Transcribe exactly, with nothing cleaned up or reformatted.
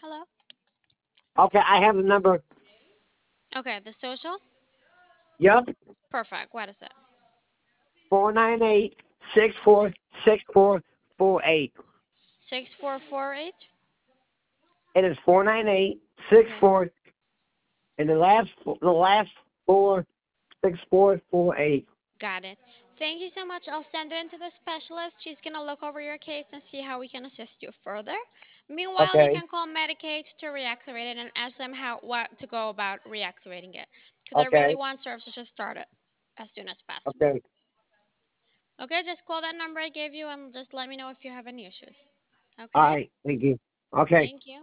Hello? Okay, I have the number. Okay, the social? Yup, Perfect. What is it? four nine eight six four six four four eight. six four four eight? It is four nine eight six Okay. four, and the last the last four six four four eight. Got it. Thank you so much. I'll send it into the specialist. She's going to look over your case and see how we can assist you further. Meanwhile, you Okay, can call Medicaid to reactivate it and ask them how what to go about reactivating it. Because I really okay, want services to start it as soon as possible. okay. Okay, just call that number I gave you and just let me know if you have any issues. All Okay? right, thank you. Okay. Thank you.